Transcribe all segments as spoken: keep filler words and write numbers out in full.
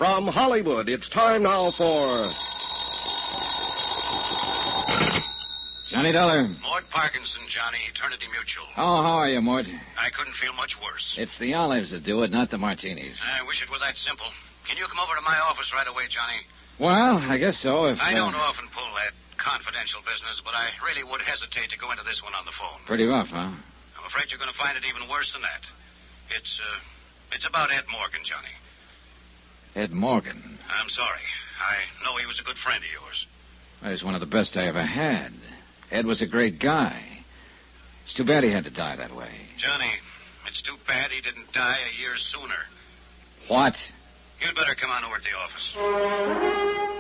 From Hollywood, it's time now for... Johnny Dollar. Mort Parkinson, Johnny, Eternity Mutual. Oh, how are you, Mort? I couldn't feel much worse. It's the olives that do it, not the martinis. I wish it were that simple. Can you come over to my office right away, Johnny? Well, I guess so, if... I uh, don't often pull that confidential business, but I really would hesitate to go into this one on the phone. Pretty rough, huh? I'm afraid you're going to find it even worse than that. It's, uh, it's about Ed Morgan, Johnny. Ed Morgan. I'm sorry. I know he was a good friend of yours. Well, he's one of the best I ever had. Ed was a great guy. It's too bad he had to die that way. Johnny, it's too bad he didn't die a year sooner. What? You'd better come on over to the office.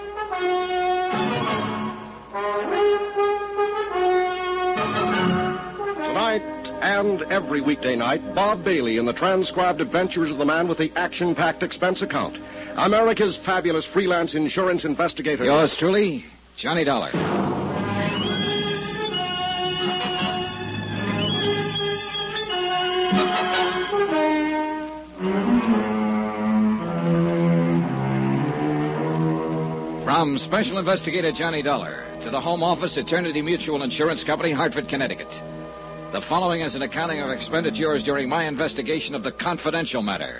Tonight and every weekday night, Bob Bailey in the transcribed adventures of the man with the action-packed expense account. America's fabulous freelance insurance investigator. Yours truly, Johnny Dollar. From Special Investigator Johnny Dollar to the Home Office, Eternity Mutual Insurance Company, Hartford, Connecticut. The following is an accounting of expenditures during my investigation of the confidential matter.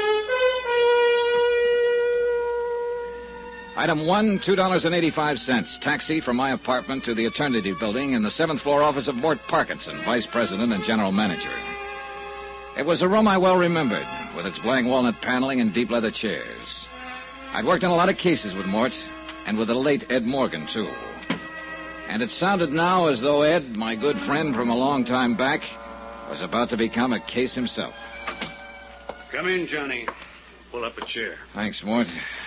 Item one, two dollars and eighty-five cents. Taxi from my apartment to the Eternity Building in the seventh floor office of Mort Parkinson, Vice President and General Manager. It was a room I well remembered, with its blank walnut paneling and deep leather chairs. I'd worked on a lot of cases with Mort, and with the late Ed Morgan, too. And it sounded now as though Ed, my good friend from a long time back, was about to become a case himself. Come in, Johnny. Pull up a chair. Thanks, Mort.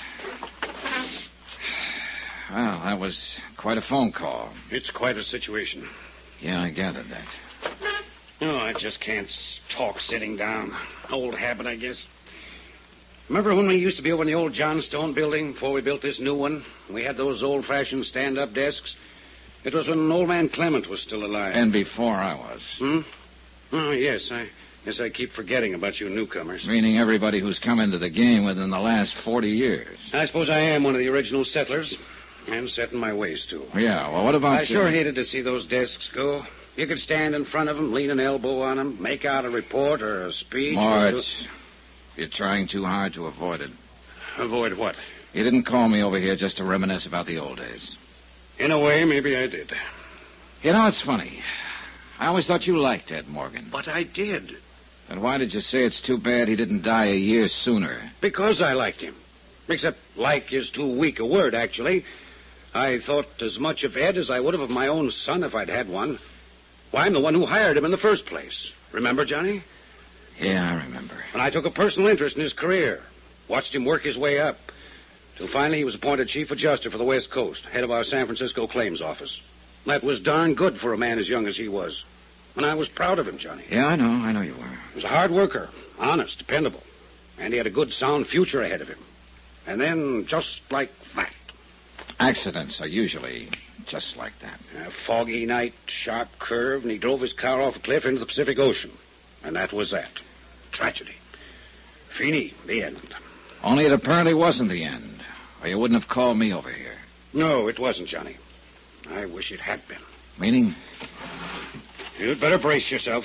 Well, that was quite a phone call. It's quite a situation. Yeah, I gathered that. No, I just can't s- talk sitting down. Old habit, I guess. Remember when we used to be over in the old Johnstone building before we built this new one? We had those old-fashioned stand-up desks. It was when old man Clement was still alive. And before I was. Hmm? Oh, yes. I guess I keep forgetting about you newcomers. Meaning everybody who's come into the game within the last forty years. I suppose I am one of the original settlers. And set in my ways, too. Yeah, well, what about I you? sure hated to see those desks go. You could stand in front of them, lean an elbow on them, make out a report or a speech. Mort, or... you're trying too hard to avoid it. Avoid what? You didn't call me over here just to reminisce about the old days. In a way, maybe I did. You know, it's funny. I always thought you liked Ed Morgan. But I did. Then why did you say it's too bad he didn't die a year sooner? Because I liked him. Except like is too weak a word, actually. I thought as much of Ed as I would have of my own son if I'd had one. Why, I'm the one who hired him in the first place. Remember, Johnny? Yeah, I remember. And I took a personal interest in his career. Watched him work his way up. Till finally he was appointed chief adjuster for the West Coast, head of our San Francisco claims office. That was darn good for a man as young as he was. And I was proud of him, Johnny. Yeah, I know. I know you were. He was a hard worker, honest, dependable. And he had a good, sound future ahead of him. And then, just like that. Accidents are usually just like that. A foggy night, sharp curve, and he drove his car off a cliff into the Pacific Ocean. And that was that. Tragedy. Fini, the end. Only it apparently wasn't the end, or you wouldn't have called me over here. No, it wasn't, Johnny. I wish it had been. Meaning? You'd better brace yourself.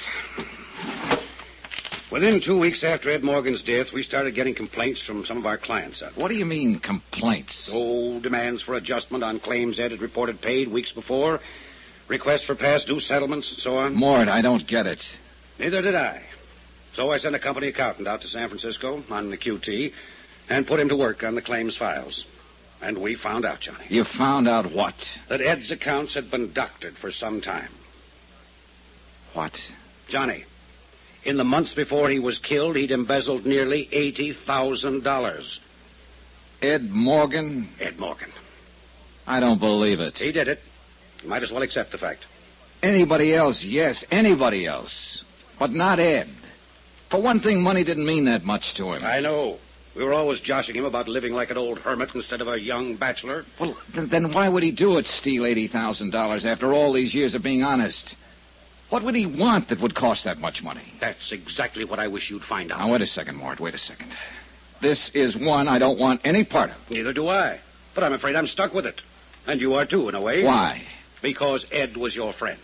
Within two weeks after Ed Morgan's death, we started getting complaints from some of our clients. What do you mean, complaints? Oh, demands for adjustment on claims Ed had reported paid weeks before, requests for past due settlements, and so on. Mort, I don't get it. Neither did I. So I sent a company accountant out to San Francisco on the Q T and put him to work on the claims files. And we found out, Johnny. You found out what? That Ed's accounts had been doctored for some time. What? Johnny, in the months before he was killed, he'd embezzled nearly eighty thousand dollars. Ed Morgan? Ed Morgan. I don't believe it. He did it. You might as well accept the fact. Anybody else, yes, anybody else. But not Ed. For one thing, money didn't mean that much to him. I know. We were always joshing him about living like an old hermit instead of a young bachelor. Well, th- then why would he do it, steal eighty thousand dollars after all these years of being honest? What would he want that would cost that much money? That's exactly what I wish you'd find out. Now, wait a second, Mort, wait a second. This is one I don't want any part of. Neither do I. But I'm afraid I'm stuck with it. And you are, too, in a way. Why? Because Ed was your friend.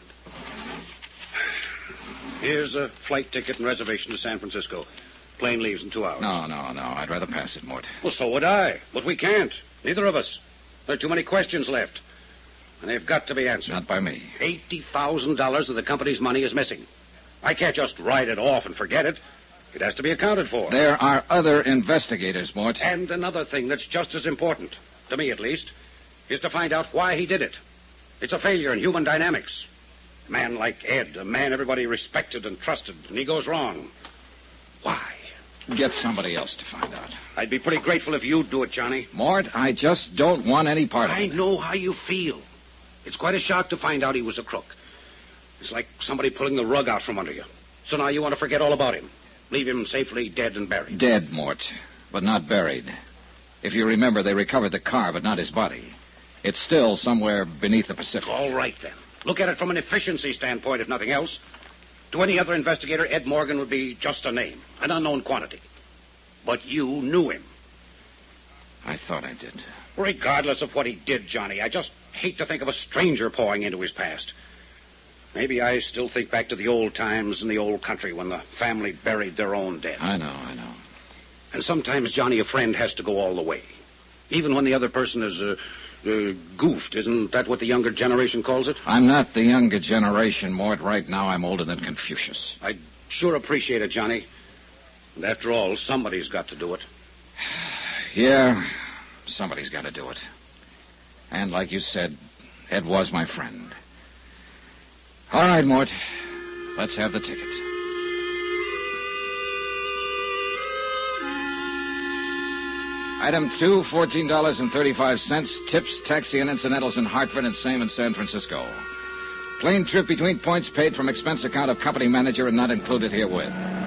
Here's a flight ticket and reservation to San Francisco. Plane leaves in two hours. No, no, no. I'd rather pass it, Mort. Well, so would I. But we can't. Neither of us. There are too many questions left. And they've got to be answered. Not by me. eighty thousand dollars of the company's money is missing. I can't just write it off and forget it. It has to be accounted for. There are other investigators, Mort. And another thing that's just as important, to me at least, is to find out why he did it. It's a failure in human dynamics. A man like Ed, a man everybody respected and trusted, and he goes wrong. Why? Get somebody else to find out. I'd be pretty grateful if you'd do it, Johnny. Mort, I just don't want any part of I it. I know how you feel. It's quite a shock to find out he was a crook. It's like somebody pulling the rug out from under you. So now you want to forget all about him. Leave him safely dead and buried. Dead, Mort, but not buried. If you remember, they recovered the car, but not his body. It's still somewhere beneath the Pacific. All right, then. Look at it from an efficiency standpoint, if nothing else. To any other investigator, Ed Morgan would be just a name, an unknown quantity. But you knew him. I thought I did. Regardless of what he did, Johnny, I just hate to think of a stranger pawing into his past. Maybe I still think back to the old times in the old country when the family buried their own dead. I know, I know. And sometimes, Johnny, a friend has to go all the way. Even when the other person is uh, uh, goofed. Isn't that what the younger generation calls it? I'm not the younger generation, Mort. Right now, I'm older than Confucius. I sure appreciate it, Johnny. And after all, somebody's got to do it. Yeah, somebody's got to do it. And like you said, Ed was my friend. All right, Mort. Let's have the ticket. Item two, fourteen dollars and thirty-five cents. Tips, taxi, and incidentals in Hartford and same in San Francisco. Plane trip between points paid from expense account of company manager and not included herewith.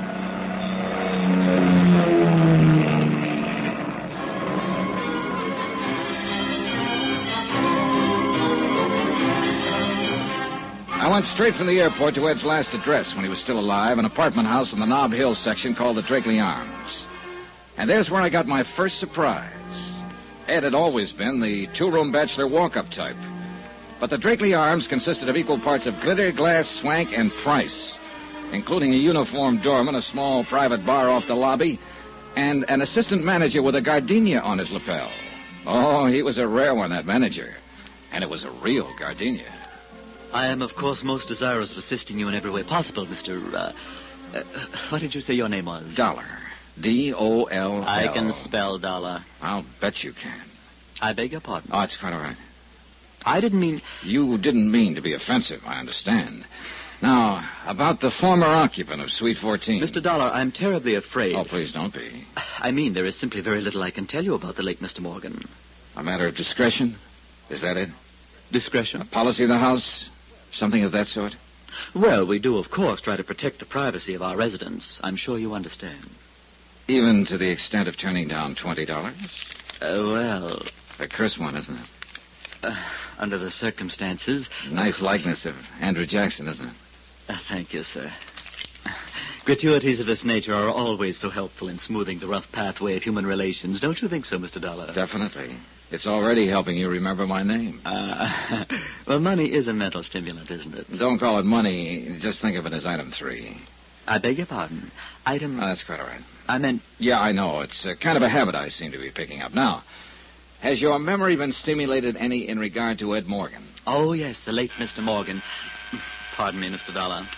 I went straight from the airport to Ed's last address when he was still alive, an apartment house in the Nob Hill section called the Drakeley Arms. And there's where I got my first surprise. Ed had always been the two-room bachelor walk-up type. But the Drakeley Arms consisted of equal parts of glitter, glass, swank, and price, including a uniformed doorman, a small private bar off the lobby, and an assistant manager with a gardenia on his lapel. Oh, he was a rare one, that manager. And it was a real gardenia. I am, of course, most desirous of assisting you in every way possible, Mister Uh, uh, what did you say your name was? Dollar. D O L L. I can spell dollar. I'll bet you can. I beg your pardon. Oh, it's quite all right. I didn't mean... You didn't mean to be offensive, I understand. Now, about the former occupant of Suite fourteen. Mister Dollar, I'm terribly afraid... Oh, please don't be. I mean, there is simply very little I can tell you about the late Mister Morgan. A matter of discretion? Is that it? Discretion? A policy of the house? Something of that sort? Well, we do, of course, try to protect the privacy of our residents. I'm sure you understand. Even to the extent of turning down twenty dollars? Uh, well... A curse one, isn't it? Uh, under the circumstances... Nice likeness of Andrew Jackson, isn't it? Uh, thank you, sir. Gratuities of this nature are always so helpful in smoothing the rough pathway of human relations. Don't you think so, Mister Dollar? Definitely. It's already helping you remember my name. Uh, well, money is a mental stimulant, isn't it? Don't call it money. Just think of it as item three. I beg your pardon. Item... Oh, that's quite all right. I meant... Yeah, I know. It's uh, kind of a habit I seem to be picking up. Now, has your memory been stimulated any in regard to Ed Morgan? Oh, yes, the late Mister Morgan. Pardon me, Mister Dollar.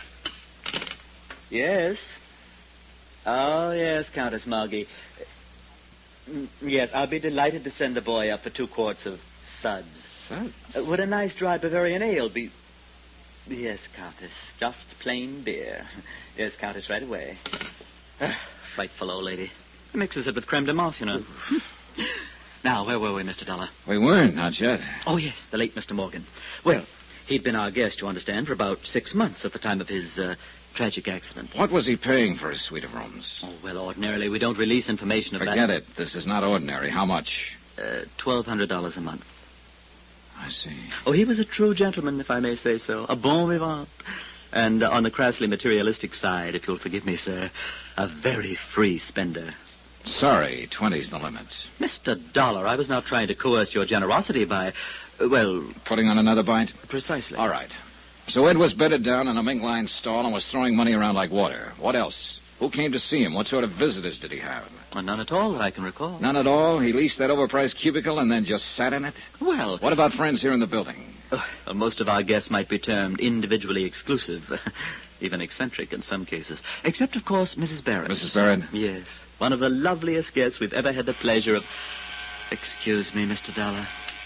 Yes? Oh, yes, Countess Margie. Yes, I'll be delighted to send the boy up for two quarts of suds. Suds? Uh, would a nice dry Bavarian ale be... Yes, Countess, just plain beer. Yes, Countess, right away. Frightful old lady. Mixes it with creme de menthe, you know. Now, where were we, Mister Dollar? We weren't, not yet. Oh, yes, the late Mister Morgan. Well, he'd been our guest, you understand, for about six months at the time of his uh, tragic accident. What was he paying for his suite of rooms? Oh, well, ordinarily we don't release information of Forget that. Forget it. This is not ordinary. How much? Uh, twelve hundred dollars a month. I see. Oh, he was a true gentleman, if I may say so. A bon vivant. And uh, on the crassly materialistic side, if you'll forgive me, sir, a very free spender. Sorry, twenty's the limit. Mister Dollar, I was not trying to coerce your generosity by, uh, well... Putting on another bite? Precisely. All right. So Ed was bedded down in a mink-lined stall and was throwing money around like water. What else? Who came to see him? What sort of visitors did he have? Well, none at all that I can recall. None at all? He leased that overpriced cubicle and then just sat in it? Well... What about friends here in the building? Uh, well, most of our guests might be termed individually exclusive. Even eccentric in some cases. Except, of course, Missus Barrett. Missus Barrett? Yes. One of the loveliest guests we've ever had the pleasure of... Excuse me, Mister Dollar.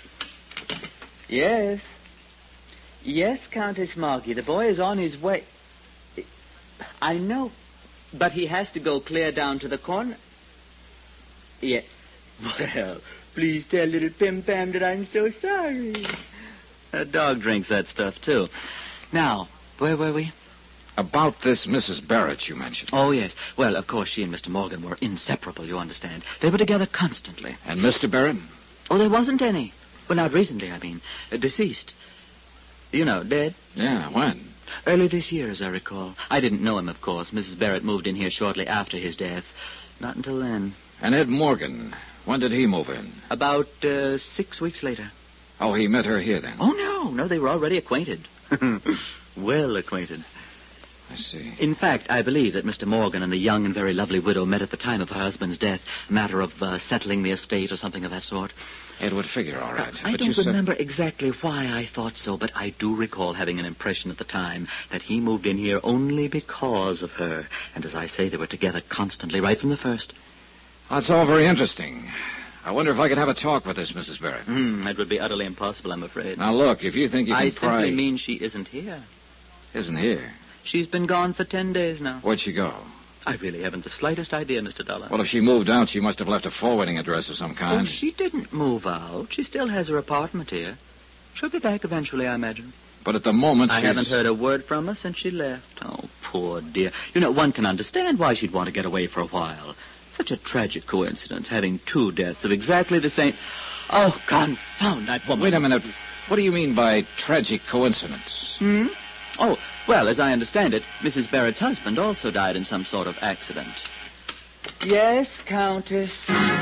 Yes. Yes, Countess Margie. The boy is on his way. I know. But he has to go clear down to the corner. Yeah. Well, please tell little Pim Pam that I'm so sorry. A dog drinks that stuff, too. Now, where were we? About this Missus Barrett you mentioned. Oh, yes. Well, of course, she and Mister Morgan were inseparable, you understand. They were together constantly. And Mister Barrett? Oh, there wasn't any. Well, not recently, I mean. Uh, deceased. You know, dead. Yeah, when? Early this year, as I recall. I didn't know him, of course. Missus Barrett moved in here shortly after his death. Not until then. And Ed Morgan, when did he move in? About uh, six weeks later. Oh, he met her here then? Oh, no. No, they were already acquainted. Well acquainted. I see. In fact, I believe that Mister Morgan and the young and very lovely widow met at the time of her husband's death. A matter of uh, settling the estate or something of that sort. It would figure all right. I but don't you said... remember exactly why I thought so, but I do recall having an impression at the time that he moved in here only because of her. And as I say, they were together constantly, right from the first. That's all very interesting. I wonder if I could have a talk with this Missus Barrett. Hmm, that would be utterly impossible, I'm afraid. Now, look, if you think you can I pry... simply mean she isn't here. Isn't here? She's been gone for ten days now. Where'd she go? I really haven't the slightest idea, Mister Dollar. Well, if she moved out, she must have left a forwarding address of some kind. Oh, she didn't move out. She still has her apartment here. She'll be back eventually, I imagine. But at the moment, I she's... haven't heard a word from her since she left. Oh, poor dear. You know, one can understand why she'd want to get away for a while. Such a tragic coincidence, having two deaths of exactly the same... Oh, confound that woman. Wait a minute. What do you mean by tragic coincidence? Hmm? Oh, well, as I understand it, Missus Barrett's husband also died in some sort of accident. Yes, Countess.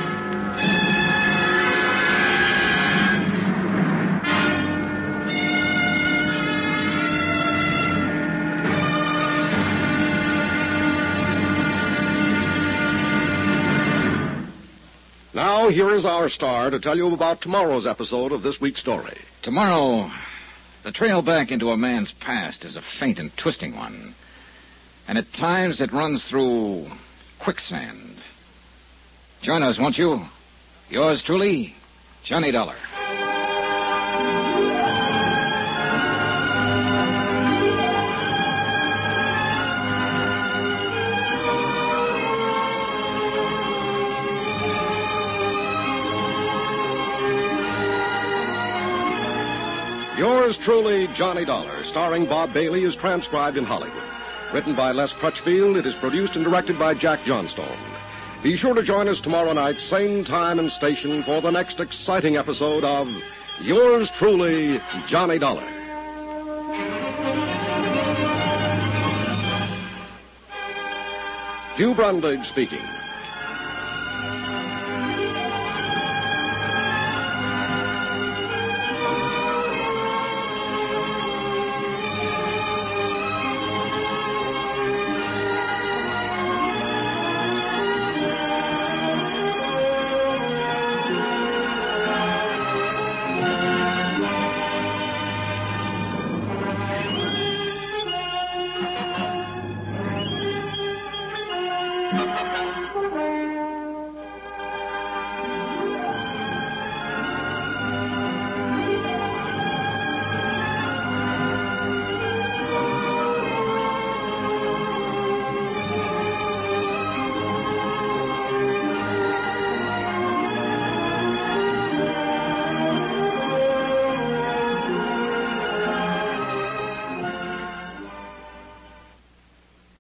Now, here is our star to tell you about tomorrow's episode of this week's story. Tomorrow, the trail back into a man's past is a faint and twisting one. And at times it runs through quicksand. Join us, won't you? Yours truly, Johnny Dollar. Yours truly, Johnny Dollar, starring Bob Bailey, is transcribed in Hollywood. Written by Les Crutchfield, it is produced and directed by Jack Johnstone. Be sure to join us tomorrow night, same time and station, for the next exciting episode of Yours truly, Johnny Dollar. Hugh Brundage speaking. Thank you.